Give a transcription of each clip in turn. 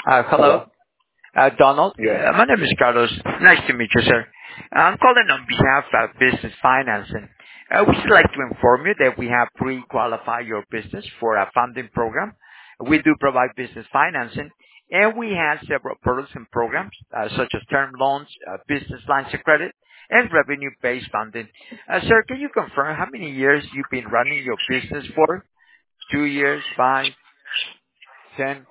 Hello, Hello? Donald. Yes. My name is Carlos. Nice to meet you, sir. I'm calling on behalf of Business Financing. We would like to inform you that we have pre-qualify your business for a funding program. We do provide business financing, and we have several products and programs, such as term loans, business lines of credit, and revenue-based funding. Sir, can you confirm how many years you've been running your business for? 2 years, 5, 10?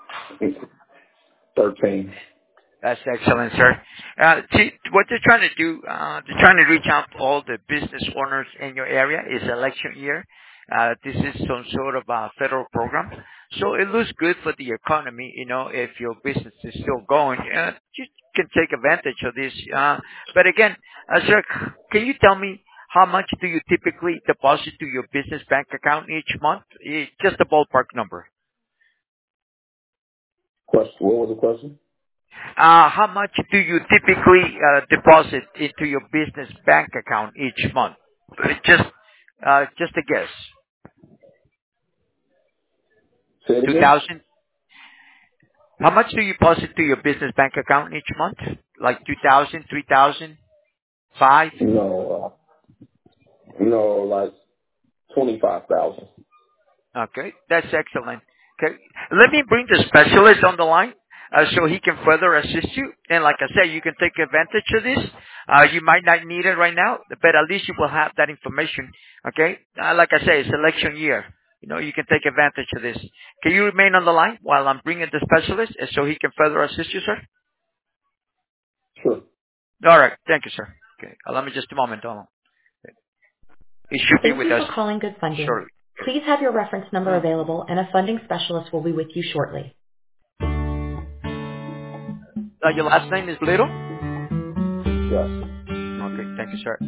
13. That's excellent, sir. See, what they're trying to do, they're trying to reach out to all the business owners in your area. It's election year. This is some sort of a federal program. So it looks good for the economy, if your business is still going. You can take advantage of this. But again, sir, can you tell me how much do you typically deposit to your business bank account each month? Just a ballpark number. Question. What was the question? How much do you typically deposit into your business bank account each month? Just a guess. Say it again? 2,000? How much do you deposit to your business bank account each month? Like 2,000, 3,000, 5? No, like 25,000. Okay, that's excellent. Okay, let me bring the specialist on the line so he can further assist you. And like I said, you can take advantage of this. You might not need it right now, but at least you will have that information. Okay, like I say, it's election year. You can take advantage of this. Can you remain on the line while I'm bringing the specialist so he can further assist you, sir? Sure. All right, thank you, sir. Okay, allow me just a moment, Donald. He should be Thank with you us for calling Good Funding. shortly. Please have your reference number available and a funding specialist will be with you shortly. Your last name is Little? Yes. Okay, thank you, sir.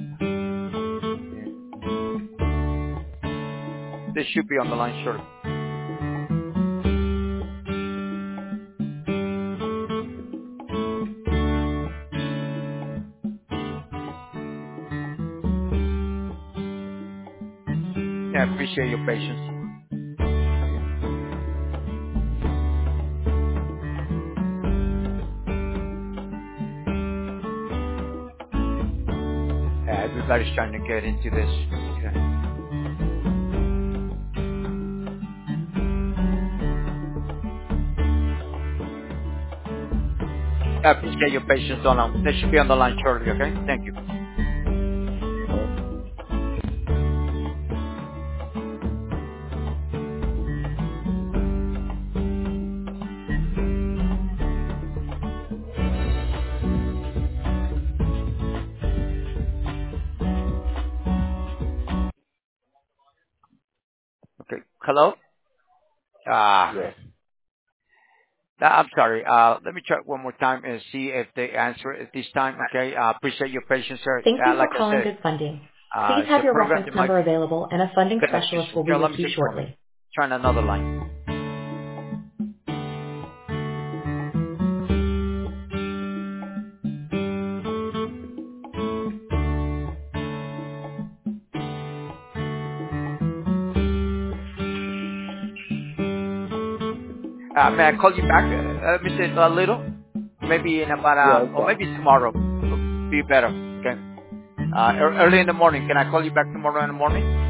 This should be on the line shortly. Yeah, I appreciate your patience. Yeah, everybody's trying to get into this. Yeah. I appreciate your patience, Donald. They should be on the line shortly, okay? Thank you. Okay. Hello? Yes. I'm sorry. Let me check one more time and see if they answer it this time, okay? Appreciate your patience, sir. Thank you for Like I calling said, Good Funding. Please it's have a your program reference that might number available and a funding connect you specialist soon. will Okay, be let with me you just a moment. shortly. Trying another line. May I call you back, Mr. Little? Maybe in about, Yeah, it's or fine. maybe tomorrow. Be better, okay? Early in the morning. Can I call you back tomorrow in the morning?